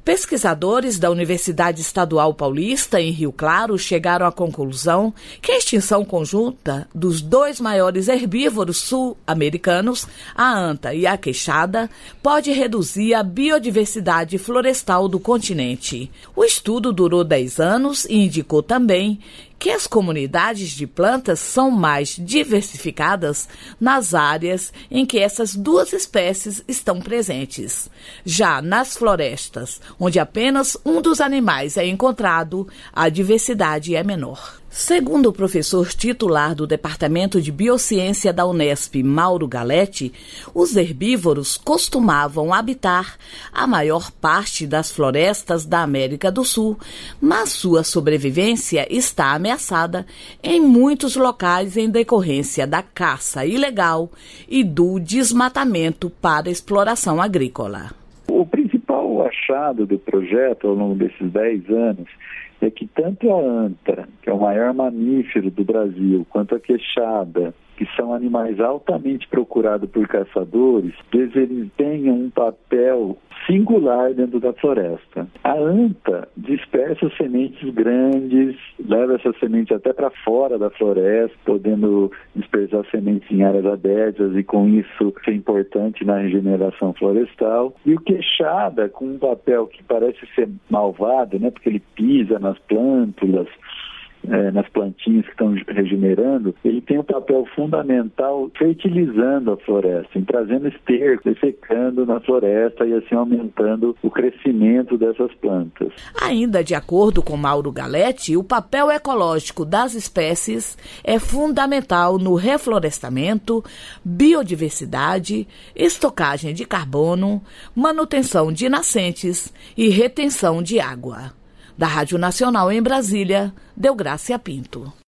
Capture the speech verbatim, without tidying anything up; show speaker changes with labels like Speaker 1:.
Speaker 1: Pesquisadores da Universidade Estadual Paulista, em Rio Claro, chegaram à conclusão que a extinção conjunta dos dois maiores herbívoros sul-americanos, a anta e a queixada, pode reduzir a biodiversidade florestal do continente. O estudo durou dez anos e indicou também que as comunidades de plantas são mais diversificadas nas áreas em que essas duas espécies estão presentes. Já nas florestas, onde apenas um dos animais é encontrado, a diversidade é menor. Segundo o professor titular do Departamento de Biociência da Unesp, Mauro Galetti, os herbívoros costumavam habitar a maior parte das florestas da América do Sul, mas sua sobrevivência está ameaçada em muitos locais em decorrência da caça ilegal e do desmatamento para exploração agrícola.
Speaker 2: O principal achado do projeto ao longo desses dez anos é que tanto a anta, que é o maior mamífero do Brasil, quanto a queixada, que são animais altamente procurados por caçadores, desempenham um papel singular dentro da floresta. A anta dispersa sementes grandes, leva essas sementes até para fora da floresta, podendo dispersar sementes em áreas abertas e com isso ser importante na regeneração florestal. E o queixada, com um papel que parece ser malvado, né, porque ele pisa nas plântulas, É, nas plantinhas que estão regenerando, ele tem um papel fundamental fertilizando a floresta, em trazendo esterco, secando na floresta e assim aumentando o crescimento dessas plantas.
Speaker 1: Ainda de acordo com Mauro Galetti, o papel ecológico das espécies é fundamental no reflorestamento, biodiversidade, estocagem de carbono, manutenção de nascentes e retenção de água. Da Rádio Nacional em Brasília, Deográcia Pinto.